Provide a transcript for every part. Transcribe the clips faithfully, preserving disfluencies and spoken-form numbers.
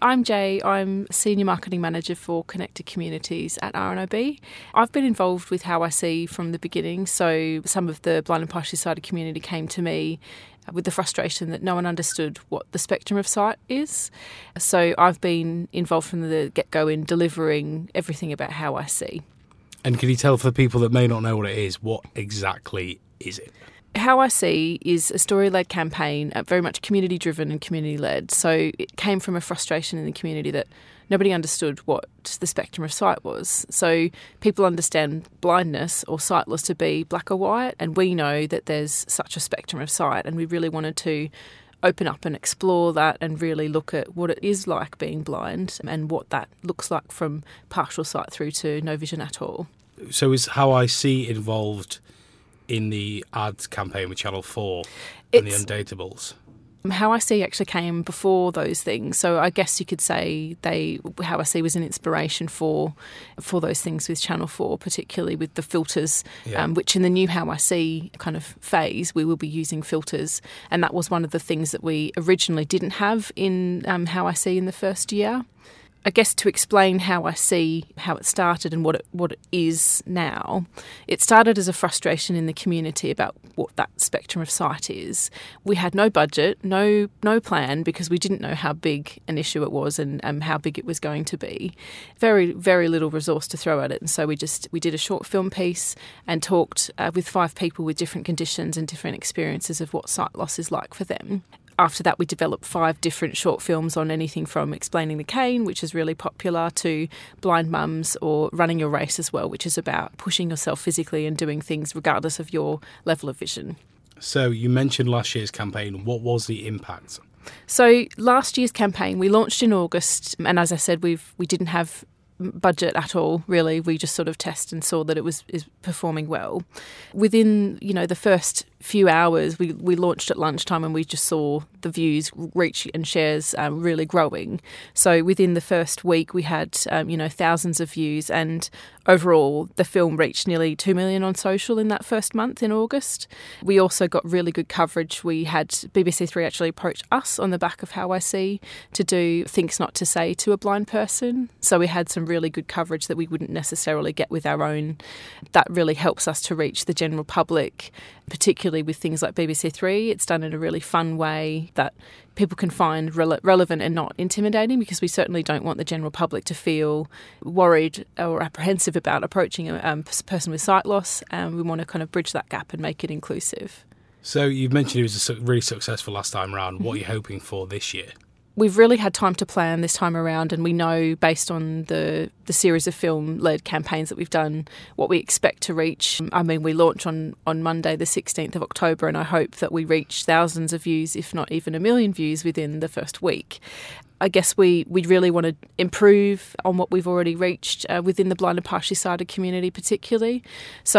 I'm Jay. I'm Senior Marketing Manager for Connected Communities at R N I B. I've been involved with How I See from the beginning, so some of the blind and partially sighted community came to me with the frustration that no one understood what the spectrum of sight is. So I've been involved from the get-go in delivering everything about How I See. And can you tell, for the people that may not know what it is, what exactly is it? How I See is a story-led campaign, uh, very much community-driven and community-led. So it came from a frustration in the community that nobody understood what the spectrum of sight was. So people understand blindness or sightless to be black or white, and we know that there's such a spectrum of sight, and we really wanted to open up and explore that and really look at what it is like being blind and what that looks like from partial sight through to no vision at all. So is How I See involved in the ads campaign with Channel four and It's, the Undateables? How I See actually came before those things. So I guess you could say they How I See was an inspiration for for those things with Channel four, particularly with the filters, Yeah. um, which in the new How I See kind of phase, we will be using filters. And that was one of the things that we originally didn't have in um, How I See in the first year. I guess to explain How I See, how it started and what it what it is now, it started as a frustration in the community about what that spectrum of sight is. We had no budget, no no plan, because we didn't know how big an issue it was and um, how big it was going to be. Very, very little resource to throw at it. And so we just we did a short film piece and talked uh, with five people with different conditions and different experiences of what sight loss is like for them. After that, we developed five different short films on anything from explaining the cane, which is really popular, to blind mums, or running your race as well, which is about pushing yourself physically and doing things regardless of your level of vision. So you mentioned last year's campaign. What was the impact? So last year's campaign, we launched in August, and as I said, we've we didn't have budget at all, really. We just sort of tested and saw that it was is performing well. Within, you know, the first few hours, we, we launched at lunchtime and we just saw the views, reach and shares um, really growing. So within the first week, we had, um, you know, thousands of views, and overall, the film reached nearly two million on social in that first month in August. We also got really good coverage. We had B B C Three actually approach us on the back of How I See to do Things Not to Say to a Blind Person. So we had some really good coverage that we wouldn't necessarily get with our own. That really helps us to reach the general public, particularly with things like B B C Three. It's done in a really fun way that people can find rele- relevant and not intimidating, because we certainly don't want the general public to feel worried or apprehensive about approaching a um, person with sight loss. Um, we want to kind of bridge that gap and make it inclusive. So you've mentioned it was a su- really successful last time around. What are you hoping for this year? We've really had time to plan this time around, and we know, based on the, the series of film-led campaigns that we've done, what we expect to reach. I mean, we launch on, on Monday the sixteenth of October, and I hope that we reach thousands of views, if not even a million views, within the first week. I guess we, we really want to improve on what we've already reached uh, within the blind and partially sighted community particularly. So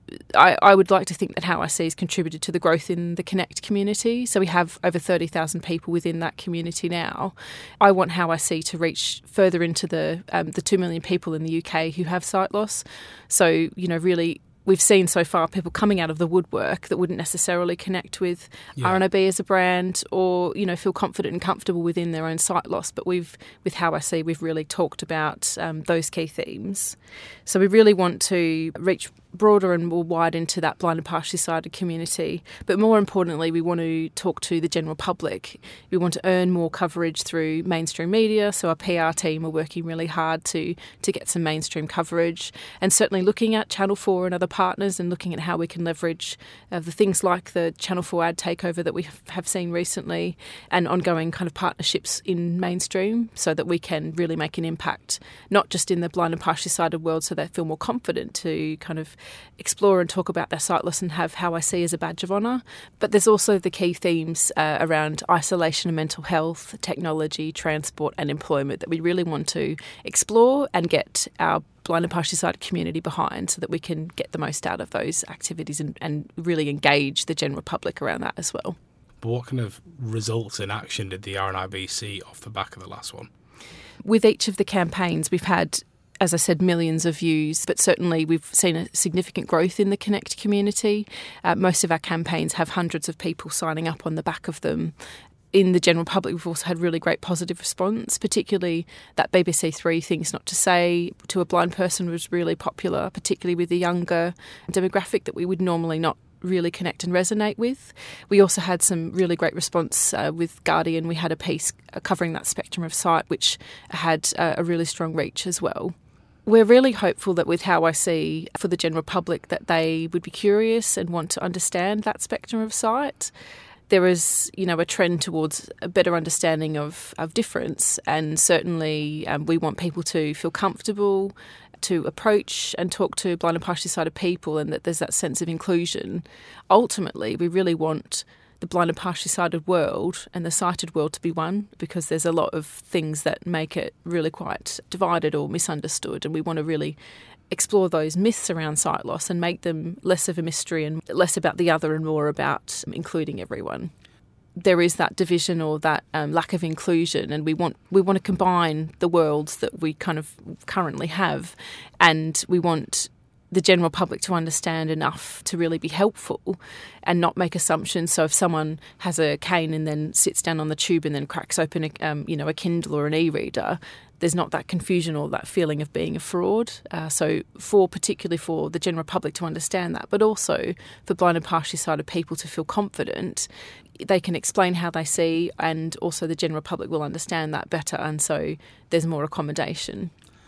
I, I would like to think that How I See has contributed to the growth in the Connect community. So we have over thirty thousand people within that community now. I want How I See to reach further into the um, the two million people in the U K who have sight loss. So, you know, really, we've seen so far people coming out of the woodwork that wouldn't necessarily connect with Yeah. R N I B as a brand, or, you know, feel confident and comfortable within their own sight loss. But we've, with How I See, we've really talked about um, those key themes. So we really want to reach broader and more wide into that blind and partially sighted community. But more importantly, we want to talk to the general public. We want to earn more coverage through mainstream media. So our P R team are working really hard to, to get some mainstream coverage, and certainly looking at Channel four and other partners and looking at how we can leverage uh, the things like the Channel four ad takeover that we have seen recently, and ongoing kind of partnerships in mainstream, so that we can really make an impact, not just in the blind and partially sighted world, so they feel more confident to kind of explore and talk about their sightless and have How I See as a badge of honour. But there's also the key themes uh, around isolation and mental health, technology, transport and employment that we really want to explore and get our blind and partially sighted community behind, so that we can get the most out of those activities and, and really engage the general public around that as well. But what kind of results in action did the R N I B see off the back of the last one? With each of the campaigns, we've had, as I said, millions of views, but certainly we've seen a significant growth in the Connect community. Uh, most of our campaigns have hundreds of people signing up on the back of them. in the general public, we've also had really great positive response, particularly that B B C Three Things Not to Say to a blind person was really popular, particularly with the younger demographic that we would normally not really connect and resonate with. We also had some really great response uh, with Guardian. We had a piece covering that spectrum of sight, which had uh, a really strong reach as well. We're really hopeful that with How I See for the general public that they would be curious and want to understand that spectrum of sight. There is, you know, a trend towards a better understanding of, of difference, and certainly um, we want people to feel comfortable to approach and talk to blind and partially sighted people, and that there's that sense of inclusion. Ultimately, we really want the blind and partially sighted world and the sighted world to be one, because there's a lot of things that make it really quite divided or misunderstood, and we want to really explore those myths around sight loss and make them less of a mystery and less about the other and more about including everyone. There is that division or that um, lack of inclusion, and we want we want to combine the worlds that we kind of currently have, and we want the general public to understand enough to really be helpful and not make assumptions. So if someone has a cane and then sits down on the tube and then cracks open a, um, you know, a Kindle or an e-reader, there's not that confusion or that feeling of being a fraud. Uh, so for particularly for the general public to understand that, but also for blind and partially sighted people to feel confident, they can explain how they see, and also the general public will understand that better, and so there's more accommodation.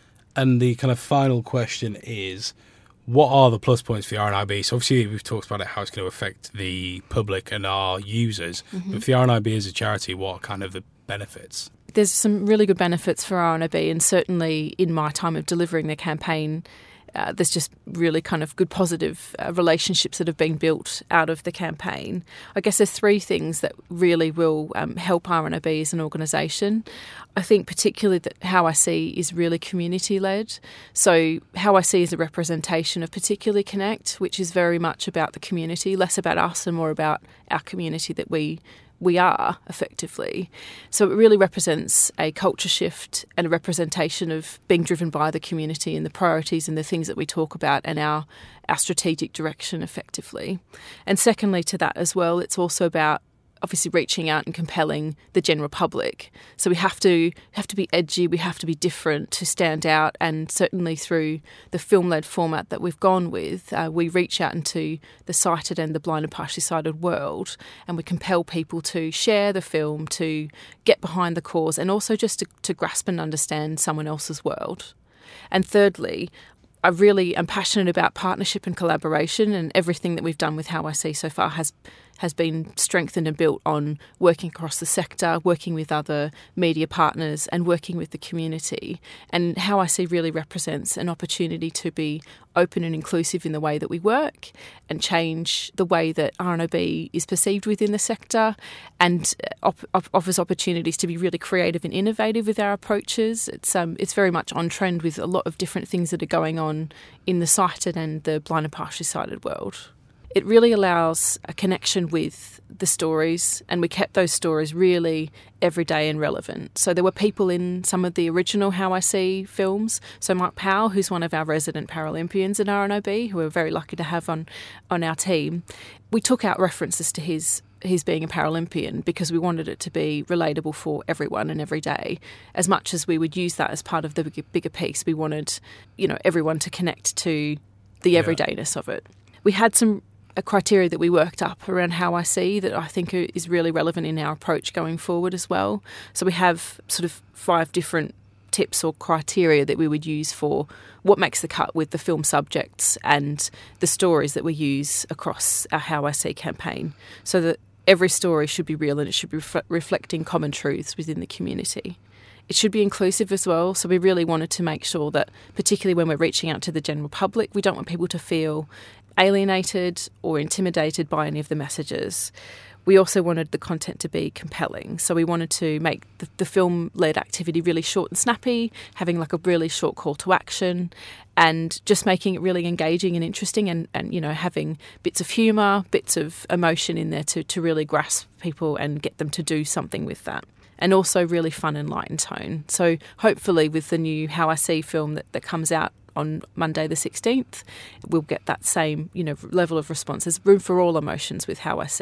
And the kind of final question is, what are the plus points for the R N I B? So obviously we've talked about it, how it's going to affect the public and our users. Mm-hmm. But for the R N I B as a charity, what are kind of the benefits? There's some really good benefits for R N I B, and certainly in my time of delivering the campaign, uh, there's just really kind of good positive uh, relationships that have been built out of the campaign. I guess there's three things that really will um, help R N I B as an organisation. I think particularly that How I See is really community-led. So How I See is a representation of Particularly Connect, which is very much about the community, less about us and more about our community that we we are, effectively. So it really represents a culture shift and a representation of being driven by the community and the priorities and the things that we talk about and our, our strategic direction, effectively. And secondly to that as well, it's also about obviously reaching out and compelling the general public. So we have to have to be edgy, we have to be different to stand out, and certainly through the film-led format that we've gone with, uh, we reach out into the sighted and the blind and partially sighted world, and we compel people to share the film, to get behind the cause, and also just to, to grasp and understand someone else's world. And thirdly, I really am passionate about partnership and collaboration, and everything that we've done with How I See so far has has been strengthened and built on working across the sector, working with other media partners and working with the community. And How I See really represents an opportunity to be open and inclusive in the way that we work and change the way that R N I B is perceived within the sector, and op- op- offers opportunities to be really creative and innovative with our approaches. It's um, it's very much on trend with a lot of different things that are going on in the sighted and the blind and partially sighted world. It really allows a connection with the stories, and we kept those stories really everyday and relevant. So there were people in some of the original How I See films. So Mike Powell, who's one of our resident Paralympians at R N I B, who we're very lucky to have on, on our team, we took out references to his his being a Paralympian because we wanted it to be relatable for everyone and every day. As much as we would use that as part of the bigger, bigger piece, we wanted, you know, everyone to connect to the everydayness yeah. of it. We had some a criteria that we worked up around How I See that I think is really relevant in our approach going forward as well. So we have sort of five different tips or criteria that we would use for what makes the cut with the film subjects and the stories that we use across our How I See campaign, so that every story should be real and it should be ref- reflecting common truths within the community. It should be inclusive as well, so we really wanted to make sure that, particularly when we're reaching out to the general public, we don't want people to feel alienated or intimidated by any of the messages. We also wanted the content to be compelling, so we wanted to make the, the film-led activity really short and snappy, having like a really short call to action, and just making it really engaging and interesting, and, and you know, having bits of humour, bits of emotion in there to, to really grasp people and get them to do something with that. And also really fun and light in tone. So hopefully with the new How I See film that, that comes out on Monday the sixteenth, we'll get that same, you know, level of response. There's room for all emotions with How I See.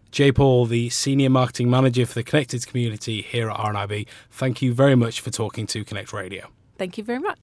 Jay Paul, the Senior Marketing Manager for the Connected community here at R N I B, thank you very much for talking to Connect Radio. Thank you very much.